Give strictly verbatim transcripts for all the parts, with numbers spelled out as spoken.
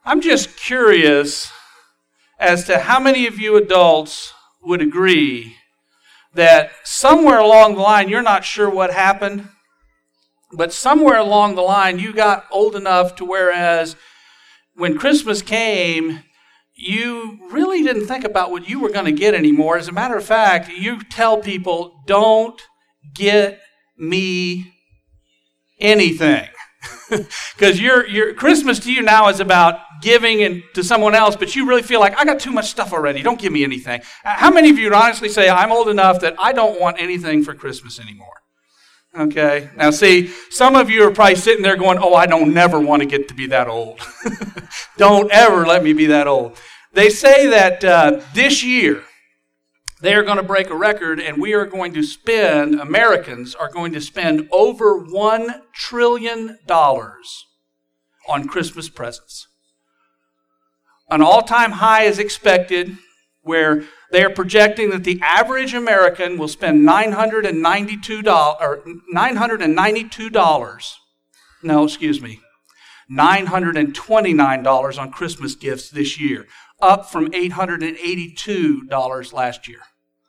I'm just curious as to how many of you adults would agree that somewhere along the line, you're not sure what happened, but somewhere along the line, you got old enough to whereas when Christmas came, you really didn't think about what you were going to get anymore. As a matter of fact, you tell people, don't get me anything. Because your your Christmas to you now is about giving and to someone else, but you really feel like, I got too much stuff already. Don't give me anything. How many of you would honestly say, I'm old enough that I don't want anything for Christmas anymore? Okay. Now see, some of you are probably sitting there going, oh, I don't never want to get to be that old. Don't ever let me be that old. They say that uh, this year, they are going to break a record, and we are going to spend, Americans are going to spend over one trillion dollars on Christmas presents. An all-time high is expected, where they are projecting that the average American will spend nine hundred ninety-two dollars, or nine hundred ninety-two dollars, no, excuse me, nine hundred twenty-nine dollars on Christmas gifts this year, up from eight hundred eighty-two dollars last year.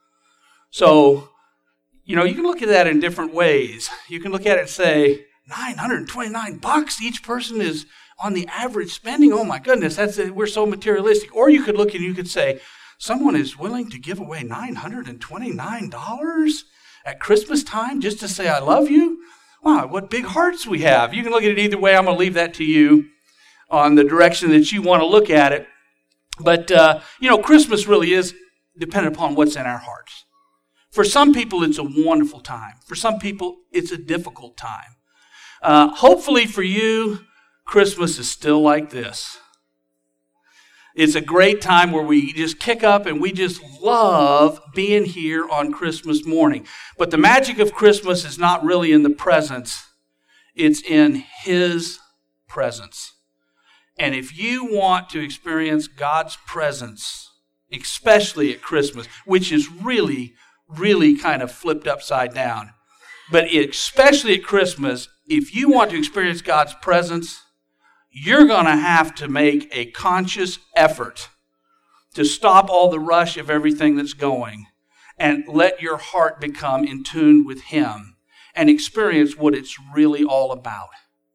So, you know, you can look at that in different ways. You can look at it and say, nine hundred twenty-nine bucks each person is on the average spending. Oh my goodness, that's a, we're so materialistic. Or you could look and you could say, someone is willing to give away nine hundred twenty-nine dollars at Christmas time just to say, I love you? Wow, what big hearts we have. You can look at it either way. I'm going to leave that to you on the direction that you want to look at it. But, uh, you know, Christmas really is dependent upon what's in our hearts. For some people, it's a wonderful time. For some people, it's a difficult time. Uh, hopefully for you, Christmas is still like this. It's a great time where we just kick up and we just love being here on Christmas morning. But the magic of Christmas is not really in the presents. It's in His presence. And if you want to experience God's presence, especially at Christmas, which is really, really kind of flipped upside down, but especially at Christmas, if you want to experience God's presence, you're going to have to make a conscious effort to stop all the rush of everything that's going and let your heart become in tune with Him and experience what it's really all about.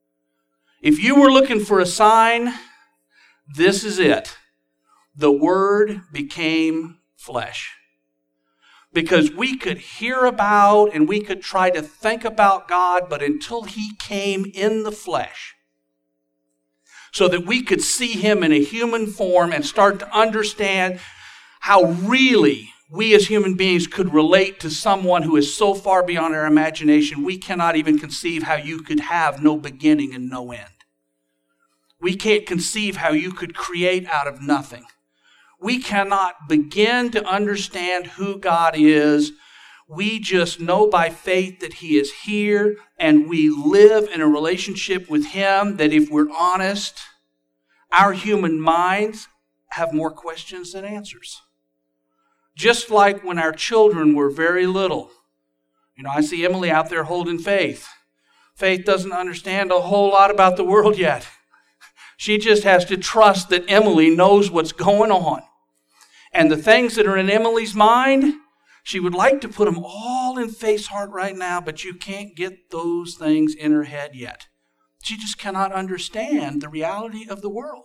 If you were looking for a sign, this is it. The Word became flesh. Because we could hear about and we could try to think about God, but until He came in the flesh, so that we could see Him in a human form and start to understand how really we as human beings could relate to someone who is so far beyond our imagination, we cannot even conceive how you could have no beginning and no end. We can't conceive how you could create out of nothing. We cannot begin to understand who God is. We just know by faith that He is here, and we live in a relationship with Him that, if we're honest, our human minds have more questions than answers. Just like when our children were very little. You know, I see Emily out there holding Faith. Faith doesn't understand a whole lot about the world yet. She just has to trust that Emily knows what's going on. And the things that are in Emily's mind, she would like to put them all in Faith's heart right now, but you can't get those things in her head yet. She just cannot understand the reality of the world.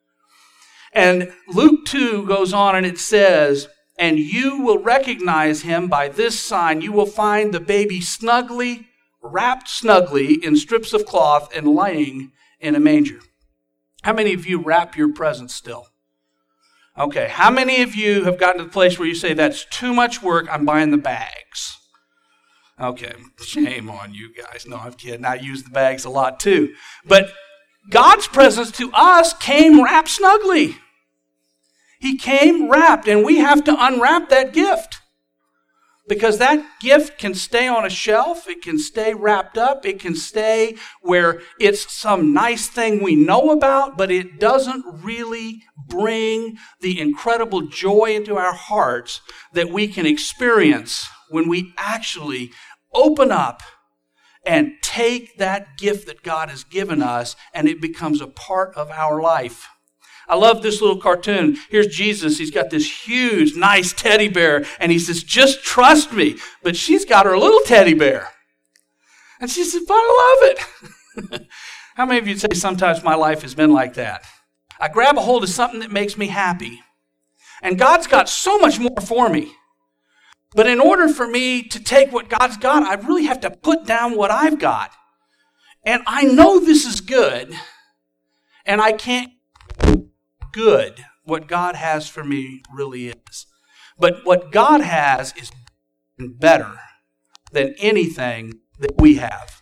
And Luke two goes on and it says, and you will recognize Him by this sign. You will find the baby snugly, wrapped snugly in strips of cloth and laying in a manger. How many of you wrap your presents still? Okay, how many of you have gotten to the place where you say, that's too much work, I'm buying the bags? Okay, shame on you guys. No, I'm kidding. I use the bags a lot too. But God's presence to us came wrapped snugly. He came wrapped, and we have to unwrap that gift. Because that gift can stay on a shelf, it can stay wrapped up, it can stay where it's some nice thing we know about, but it doesn't really bring the incredible joy into our hearts that we can experience when we actually open up and take that gift that God has given us, and it becomes a part of our life. I love this little cartoon. Here's Jesus. He's got this huge, nice teddy bear, and he says, just trust me. But she's got her little teddy bear. And she says, but I love it. How many of you say sometimes my life has been like that? I grab a hold of something that makes me happy. And God's got so much more for me. But in order for me to take what God's got, I really have to put down what I've got. And I know this is good, and I can't good what God has for me really is. But what God has is better than anything that we have.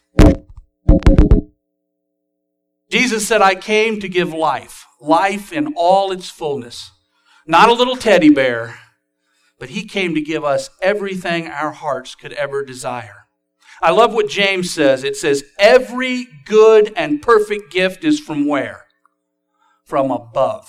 Jesus said, I came to give life, life in all its fullness. Not a little teddy bear, but he came to give us everything our hearts could ever desire. I love what James says. It says, every good and perfect gift is from where? From above.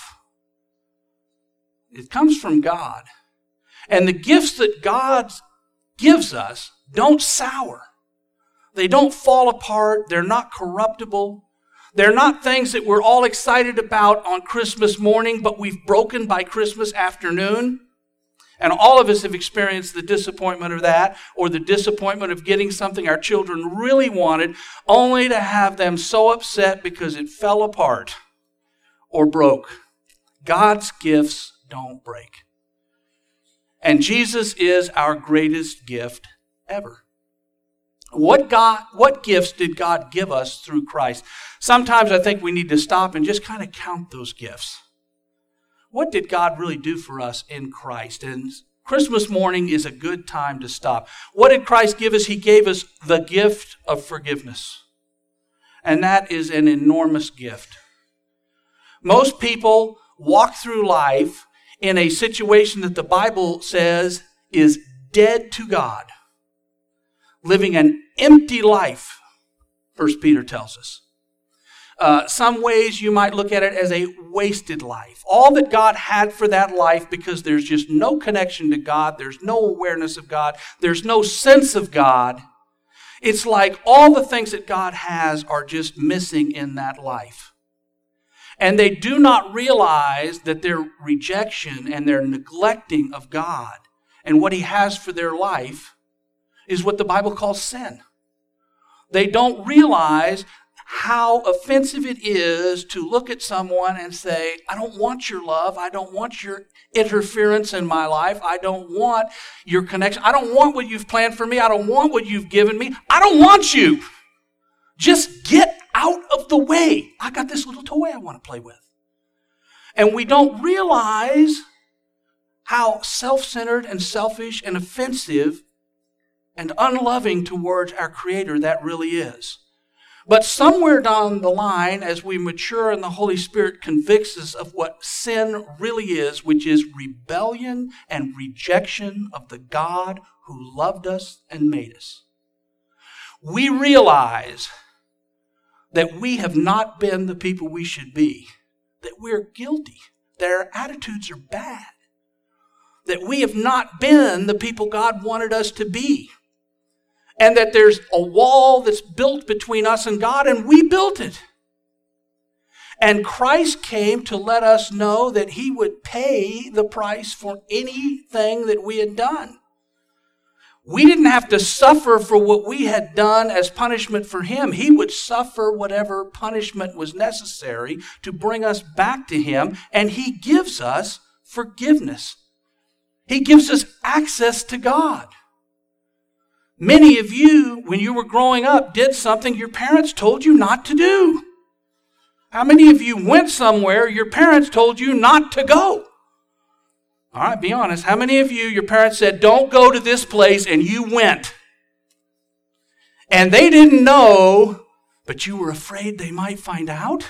It comes from God. And the gifts that God gives us don't sour. They don't fall apart. They're not corruptible. They're not things that we're all excited about on Christmas morning, but we've broken by Christmas afternoon. And all of us have experienced the disappointment of that, or the disappointment of getting something our children really wanted, only to have them so upset because it fell apart or broke. God's gifts don't break. And Jesus is our greatest gift ever. What God, what gifts did God give us through Christ? Sometimes I think we need to stop and just kind of count those gifts. What did God really do for us in Christ? And Christmas morning is a good time to stop. What did Christ give us? He gave us the gift of forgiveness. And that is an enormous gift. Most people walk through life in a situation that the Bible says is dead to God, living an empty life, First Peter tells us. Uh, some ways you might look at it as a wasted life. All that God had for that life, because there's just no connection to God, there's no awareness of God, there's no sense of God. It's like all the things that God has are just missing in that life. And they do not realize that their rejection and their neglecting of God and what He has for their life is what the Bible calls sin. They don't realize how offensive it is to look at someone and say, I don't want your love. I don't want your interference in my life. I don't want your connection. I don't want what you've planned for me. I don't want what you've given me. I don't want you. Just get out of the way. I got this little toy I want to play with. And we don't realize how self-centered and selfish and offensive and unloving towards our Creator that really is. But somewhere down the line, as we mature and the Holy Spirit convicts us of what sin really is, which is rebellion and rejection of the God who loved us and made us, we realize that we have not been the people we should be, that we're guilty, that our attitudes are bad, that we have not been the people God wanted us to be, and that there's a wall that's built between us and God, and we built it. And Christ came to let us know that He would pay the price for anything that we had done. We didn't have to suffer for what we had done as punishment for Him. He would suffer whatever punishment was necessary to bring us back to Him, and He gives us forgiveness. He gives us access to God. Many of you, when you were growing up, did something your parents told you not to do. How many of you went somewhere your parents told you not to go? All right, be honest. How many of you, your parents said, don't go to this place, and you went? And they didn't know, but you were afraid they might find out?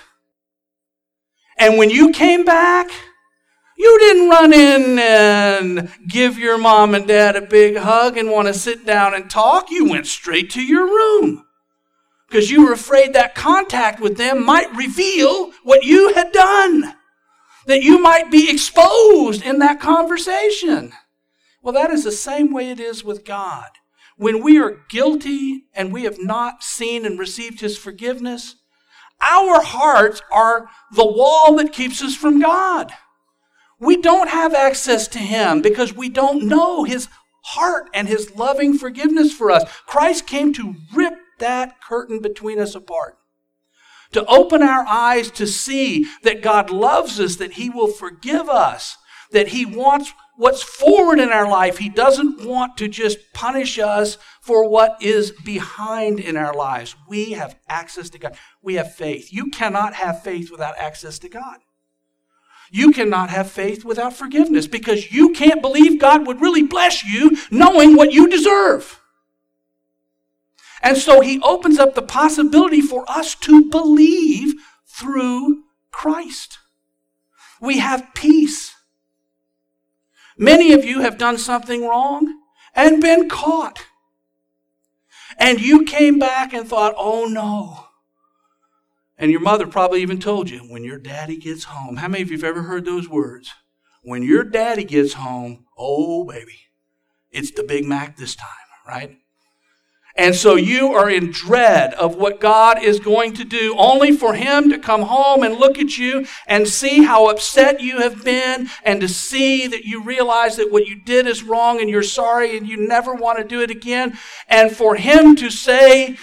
And when you came back, you didn't run in and give your mom and dad a big hug and want to sit down and talk. You went straight to your room because you were afraid that contact with them might reveal what you had done, that you might be exposed in that conversation. Well, that is the same way it is with God. When we are guilty and we have not seen and received His forgiveness, Our hearts are the wall that keeps us from God. We don't have access to him because we don't know his heart and his loving forgiveness for us. Christ came to rip that curtain between us apart, to open our eyes to see that God loves us, that he will forgive us, that he wants what's forward in our life. He doesn't want to just punish us for what is behind in our lives. We have access to God. We have faith. You cannot have faith without access to God. You cannot have faith without forgiveness because you can't believe God would really bless you knowing what you deserve. And so he opens up the possibility for us to believe through Christ. We have peace. Many of you have done something wrong and been caught. And you came back and thought, oh no. And your mother probably even told you, when your daddy gets home. How many of you have ever heard those words? When your daddy gets home, oh baby, it's the Big Mac this time, right? And so you are in dread of what God is going to do, only for him to come home and look at you and see how upset you have been, and to see that you realize that what you did is wrong and you're sorry and you never want to do it again. And for him to say,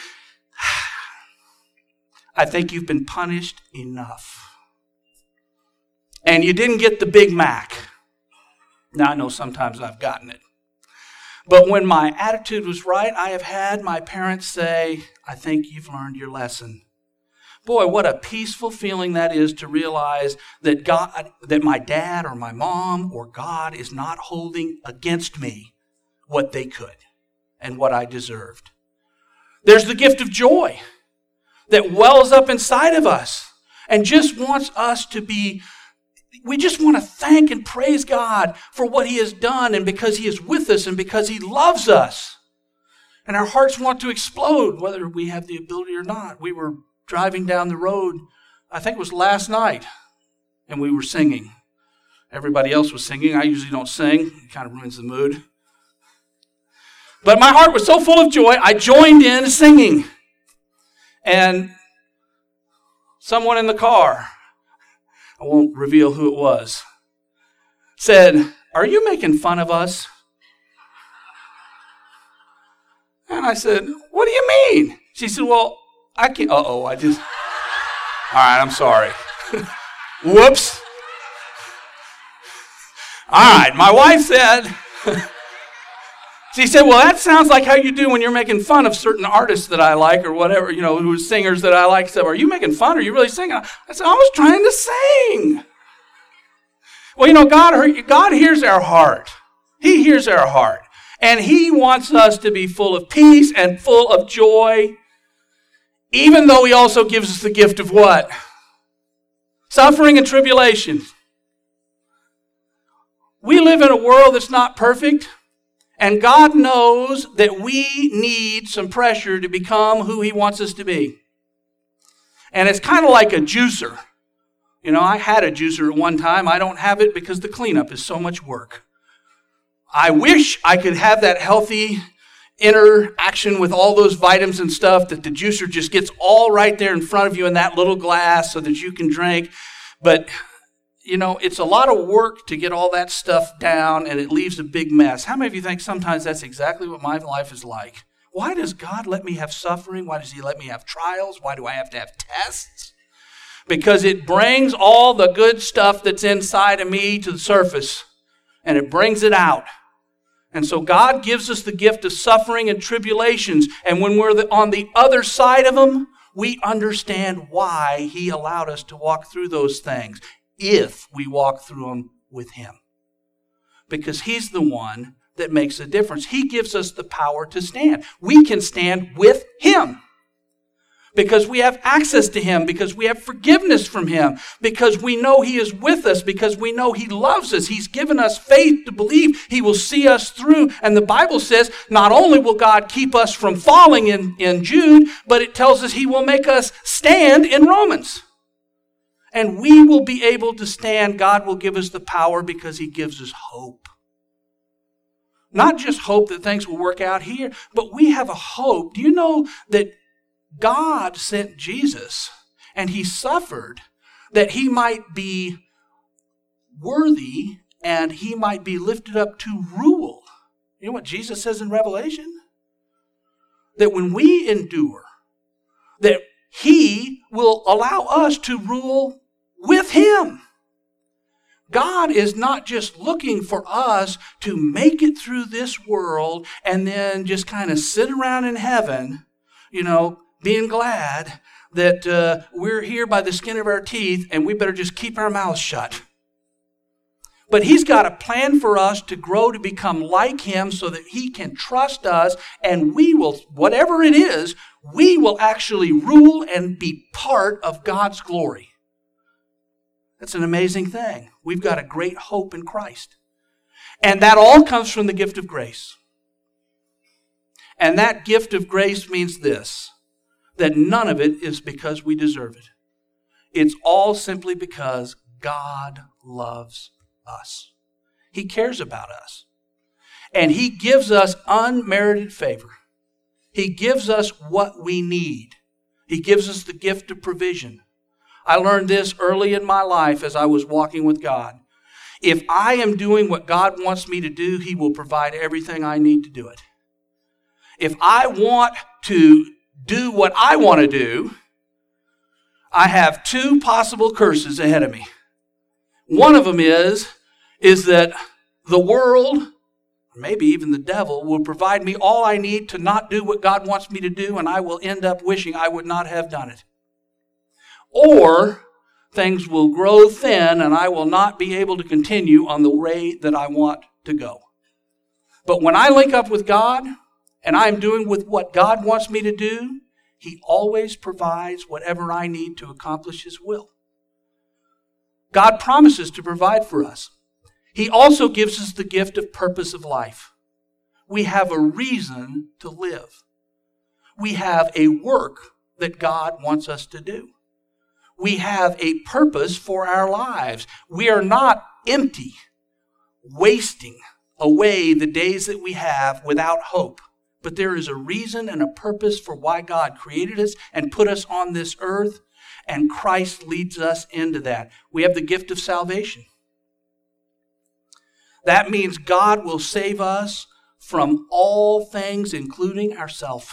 I think you've been punished enough. And you didn't get the Big Mac. Now, I know sometimes I've gotten it. But when my attitude was right, I have had my parents say, I think you've learned your lesson. Boy, what a peaceful feeling that is to realize that God, that my dad or my mom or God is not holding against me what they could and what I deserved. There's the gift of joy that wells up inside of us and just wants us to be, we just want to thank and praise God for what he has done, and because he is with us and because he loves us. And our hearts want to explode whether we have the ability or not. We were driving down the road, I think it was last night, and we were singing. Everybody else was singing. I usually don't sing. It kind of ruins the mood. But my heart was so full of joy, I joined in singing. And someone in the car, I won't reveal who it was, said, are you making fun of us? And I said, what do you mean? She said, well, I can't, uh-oh, I just, all right, I'm sorry. Whoops. All right, my wife said, she said, well, that sounds like how you do when you're making fun of certain artists that I like or whatever, you know, who singers that I like. So, are you making fun? Are you really singing? I said, I was trying to sing. Well, you know, God, God hears our heart. He hears our heart. And he wants us to be full of peace and full of joy, even though he also gives us the gift of what? Suffering and tribulation. We live in a world that's not perfect. And God knows that we need some pressure to become who he wants us to be. And it's kind of like a juicer. You know, I had a juicer at one time. I don't have it because the cleanup is so much work. I wish I could have that healthy interaction with all those vitamins and stuff that the juicer just gets all right there in front of you in that little glass so that you can drink. But you know, it's a lot of work to get all that stuff down, and it leaves a big mess. How many of you think sometimes that's exactly what my life is like? Why does God let me have suffering? Why does he let me have trials? Why do I have to have tests? Because it brings all the good stuff that's inside of me to the surface, and it brings it out. And so God gives us the gift of suffering and tribulations, and when we're on the other side of them, we understand why he allowed us to walk through those things. If we walk through them with him. Because he's the one that makes a difference. He gives us the power to stand. We can stand with him. Because we have access to him. Because we have forgiveness from him. Because we know he is with us. Because we know he loves us. He's given us faith to believe he will see us through. And the Bible says not only will God keep us from falling in, in Jude, but it tells us he will make us stand in Romans. And we will be able to stand. God will give us the power because he gives us hope. Not just hope that things will work out here, but we have a hope. Do you know that God sent Jesus and he suffered that he might be worthy and he might be lifted up to rule. You know what Jesus says in Revelation? That when we endure, that he will allow us to rule with him. God is not just looking for us to make it through this world and then just kind of sit around in heaven, you know, being glad that uh, we're here by the skin of our teeth and we better just keep our mouths shut. But he's got a plan for us to grow to become like him so that he can trust us, and we will, whatever it is, we will actually rule and be part of God's glory. That's an amazing thing. We've got a great hope in Christ. And that all comes from the gift of grace. And that gift of grace means this, that none of it is because we deserve it. It's all simply because God loves us. He cares about us. And he gives us unmerited favor. He gives us what we need. He gives us the gift of provision. I learned this early in my life as I was walking with God. If I am doing what God wants me to do, he will provide everything I need to do it. If I want to do what I want to do, I have two possible curses ahead of me. One of them is, is that the world, maybe even the devil, will provide me all I need to not do what God wants me to do, and I will end up wishing I would not have done it. Or things will grow thin and I will not be able to continue on the way that I want to go. But when I link up with God and I'm doing with what God wants me to do, he always provides whatever I need to accomplish his will. God promises to provide for us. He also gives us the gift of purpose of life. We have a reason to live. We have a work that God wants us to do. We have a purpose for our lives. We are not empty, wasting away the days that we have without hope. But there is a reason and a purpose for why God created us and put us on this earth, and Christ leads us into that. We have the gift of salvation. That means God will save us from all things, including ourselves.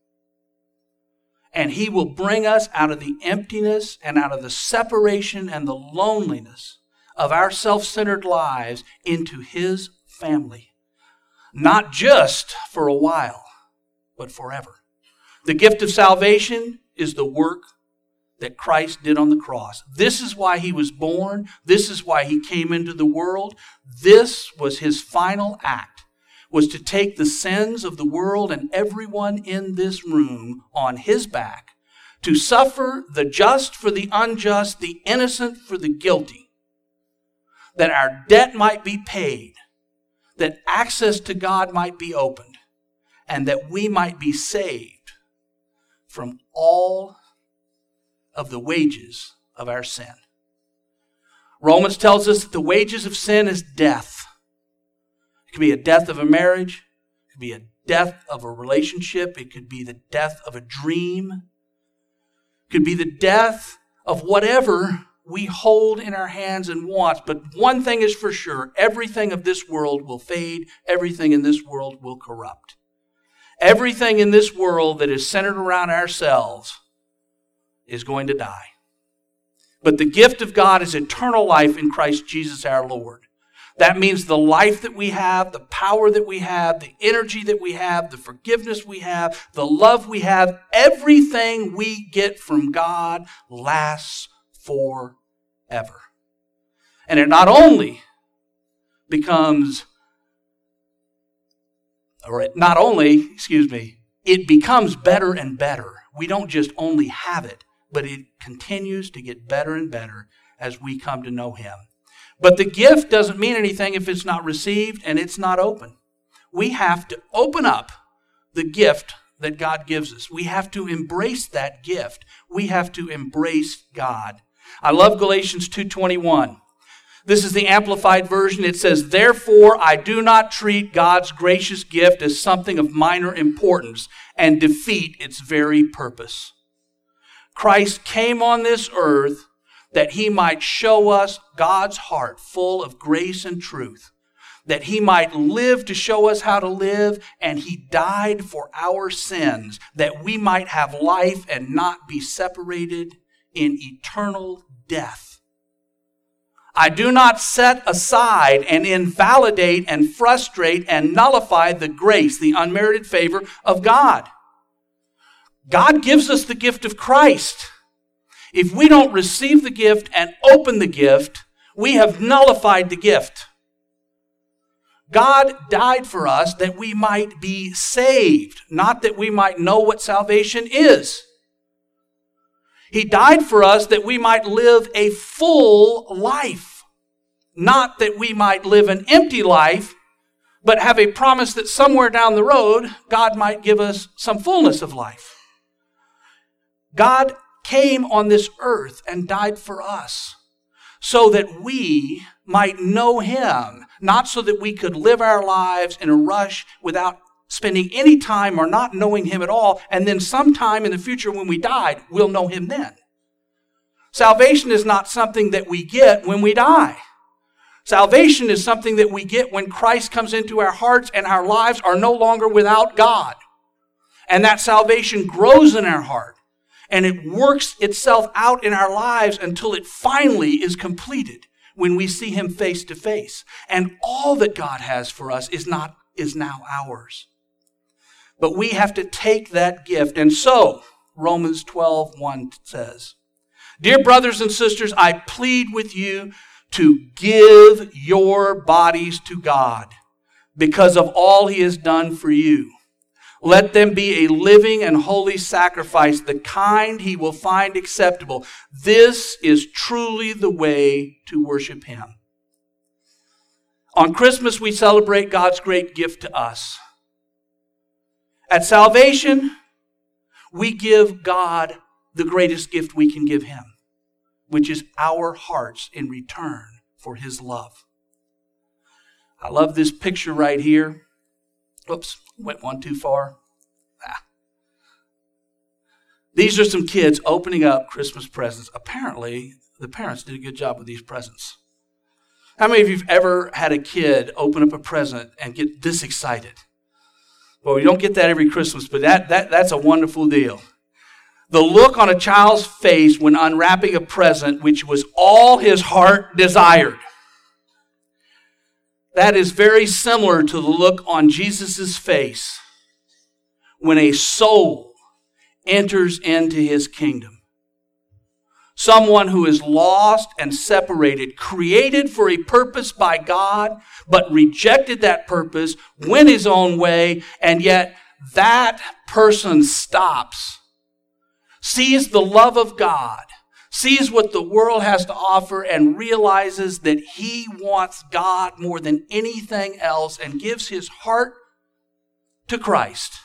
And he will bring us out of the emptiness and out of the separation and the loneliness of our self-centered lives into his family. Not just for a while, but forever. The gift of salvation is the work that Christ did on the cross. This is why he was born. This is why he came into the world. This was his final act, was to take the sins of the world and everyone in this room on his back, to suffer the just for the unjust, the innocent for the guilty, that our debt might be paid, that access to God might be opened, and that we might be saved from all of the wages of our sin. Romans tells us that the wages of sin is death. It could be a death of a marriage. It could be a death of a relationship. It could be the death of a dream. It could be the death of whatever we hold in our hands and want. But one thing is for sure, everything of this world will fade. Everything in this world will corrupt. Everything in this world that is centered around ourselves is going to die. But the gift of God is eternal life in Christ Jesus our Lord. That means the life that we have, the power that we have, the energy that we have, the forgiveness we have, the love we have, everything we get from God lasts forever. And it not only becomes, or it not only, excuse me, it becomes better and better. We don't just only have it, but it continues to get better and better as we come to know him. But the gift doesn't mean anything if it's not received and it's not open. We have to open up the gift that God gives us. We have to embrace that gift. We have to embrace God. I love Galatians two twenty-one. This is the Amplified Version. It says, "Therefore, I do not treat God's gracious gift as something of minor importance and defeat its very purpose. Christ came on this earth that he might show us God's heart full of grace and truth, that he might live to show us how to live, and he died for our sins, that we might have life and not be separated in eternal death. I do not set aside and invalidate and frustrate and nullify the grace, the unmerited favor of God. God gives us the gift of Christ. If we don't receive the gift and open the gift, we have nullified the gift. God died for us that we might be saved, not that we might know what salvation is. He died for us that we might live a full life, not that we might live an empty life, but have a promise that somewhere down the road, God might give us some fullness of life. God came on this earth and died for us so that we might know him, not so that we could live our lives in a rush without spending any time or not knowing him at all, and then sometime in the future when we died, we'll know him then. Salvation is not something that we get when we die. Salvation is something that we get when Christ comes into our hearts and our lives are no longer without God. And that salvation grows in our heart. And it works itself out in our lives until it finally is completed when we see him face to face. And all that God has for us is not is now ours. But we have to take that gift. And so, Romans twelve one says, "Dear brothers and sisters, I plead with you to give your bodies to God because of all he has done for you. Let them be a living and holy sacrifice, the kind he will find acceptable. This is truly the way to worship him." On Christmas, we celebrate God's great gift to us. At salvation, we give God the greatest gift we can give him, which is our hearts in return for his love. I love this picture right here. Oops, went one too far. Ah. These are some kids opening up Christmas presents. Apparently, the parents did a good job with these presents. How many of you have ever had a kid open up a present and get this excited? Well, we don't get that every Christmas, but that, that that's a wonderful deal. The look on a child's face when unwrapping a present, which was all his heart desired. That is very similar to the look on Jesus' face when a soul enters into his kingdom. Someone who is lost and separated, created for a purpose by God, but rejected that purpose, went his own way, and yet that person stops, sees the love of God, sees what the world has to offer, and realizes that he wants God more than anything else and gives his heart to Christ.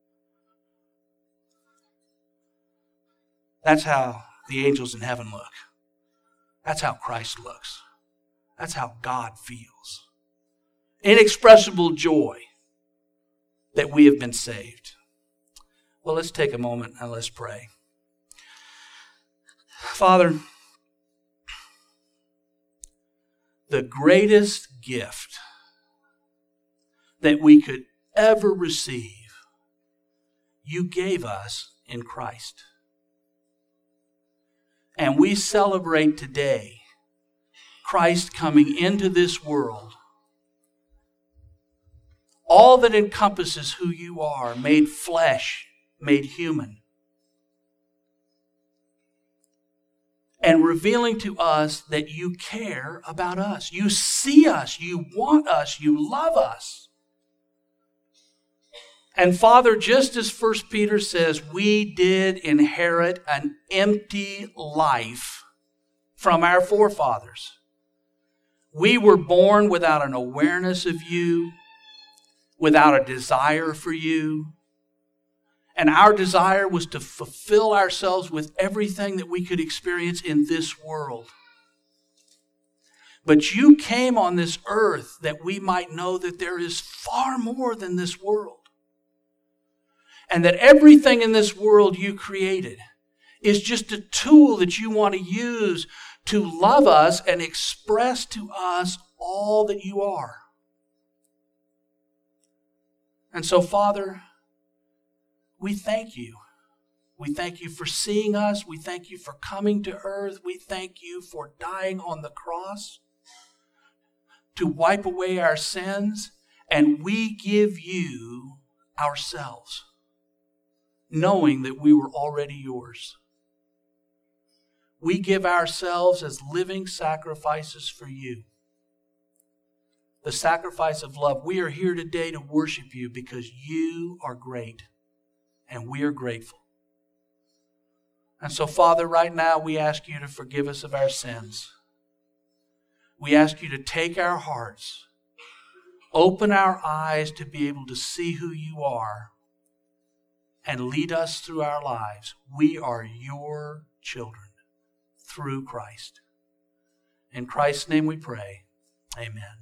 That's how the angels in heaven look. That's how Christ looks. That's how God feels. Inexpressible joy that we have been saved. Well, let's take a moment and let's pray. Father, the greatest gift that we could ever receive, you gave us in Christ. And we celebrate today Christ coming into this world. All that encompasses who you are, made flesh, made human. And revealing to us that you care about us. You see us, you want us, you love us. And Father, just as First Peter says, we did inherit an empty life from our forefathers. We were born without an awareness of you, without a desire for you. And our desire was to fulfill ourselves with everything that we could experience in this world. But you came on this earth that we might know that there is far more than this world. And that everything in this world you created is just a tool that you want to use to love us and express to us all that you are. And so, Father, we thank you. We thank you for seeing us. We thank you for coming to earth. We thank you for dying on the cross to wipe away our sins. And we give you ourselves, knowing that we were already yours. We give ourselves as living sacrifices for you. The sacrifice of love. We are here today to worship you because you are great and we are grateful. And so, Father, right now we ask you to forgive us of our sins. We ask you to take our hearts, open our eyes to be able to see who you are, and lead us through our lives. We are your children through Christ. In Christ's name we pray. Amen.